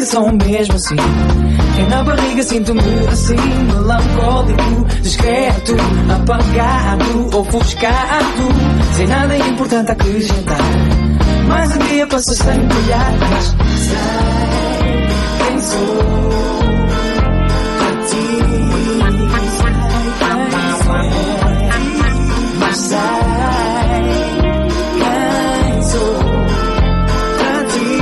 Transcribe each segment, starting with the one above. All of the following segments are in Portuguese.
que sou mesmo assim. E na barriga sinto-me assim, melancólico, discreto, apagado, ofuscado, sem nada importante a acrescentar. Mais um dia passa sem olhar, mas sei quem sou para ti. Mas sei quem sou para ti.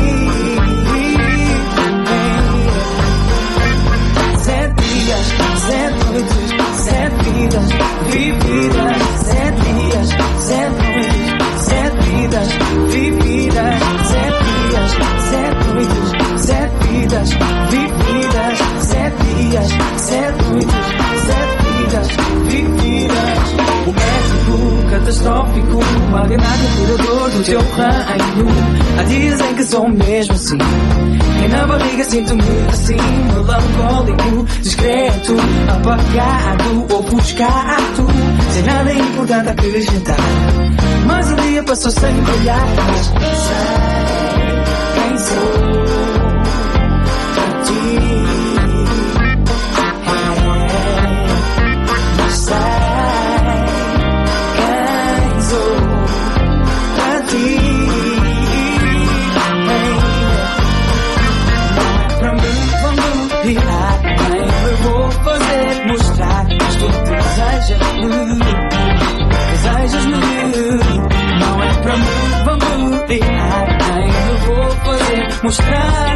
7 dias, 7 noites, 7 vidas vividas. 7 dias, 7 noites, 7 vidas vividas. 7 dias, 7 noites, 7 vidas vividas. 7 dias, 7 noites, 7 vidas vividas. O médico catastrófico, magnata curador do teu reino. Há dias em que sou mesmo assim, e na barriga sinto-me assim, melancólico, discreto, apagado, ofuscado, sem nada importante a acrescentar. Mas um dia passou sem olhar, mas sei quem sou para ti. Mas sei quem sou para ti. Para mim vamos virar, nem me vou fazer mostrar, mas tu desejas-me. Não é para mim, vamos virar, nem me vou fazer mostrar.